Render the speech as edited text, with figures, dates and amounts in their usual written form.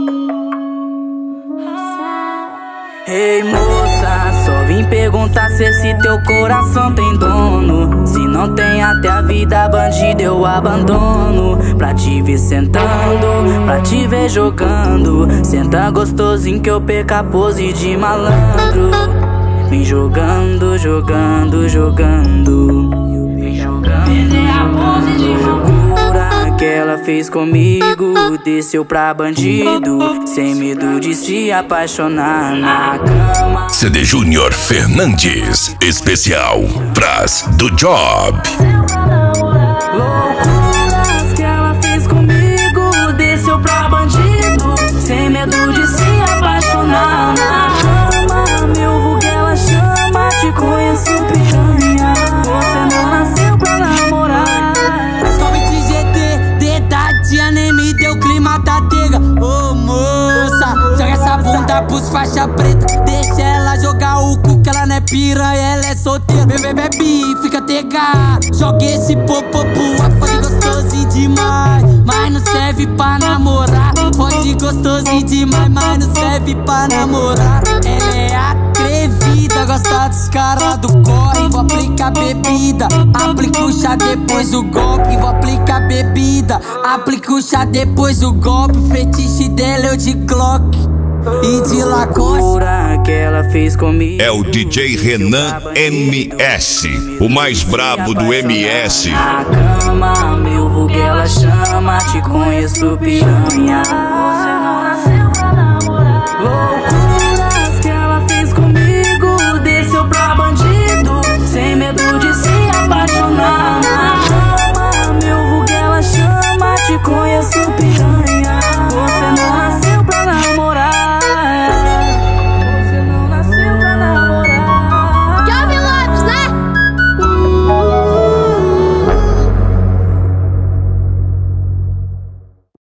Ei moça, só vim perguntar se esse teu coração tem dono. Se não tem, até a vida bandida eu abandono. Pra te ver sentando, pra te ver jogando. Senta gostosinho que eu perca a pose de malandro. Vem jogando, jogando, jogando. Vem jogando, loucura que ela fez comigo. Desceu pra bandido, sem medo de se apaixonar na cama. CD Júnior Fernandes, especial Pras do Job. Loucuras que ela fez comigo. Desceu pra bandido, sem medo de se apaixonar na cama. Meu vulgo ela chama, te conheço piranha. Você não nasceu pra namorar. Somente GT, dedadinha nem me deu clima da tega. Ô moça, joga essa bunda pros faixa preta. Deixa ela jogar o cu que ela não é piranha, ela é solteira. Bebe, fica tega. Joga esse popopu, fode gostosinho demais, mas não serve pra namorar. Fode gostosinho demais, mas não serve pra namorar. Ela é atrevida, gosta dos caras do corre. Vou aplicar bebida, aplica o chá depois o golpe. Vou aplicar bebida, aplica o chá depois o golpe. Fetiche dela eu de Glock e de Lacoste. Loucura que ela fez comigo. É o DJ Renan MS, o mais brabo do MS. Na cama, meu vulgo ela chama, te conheço piranha.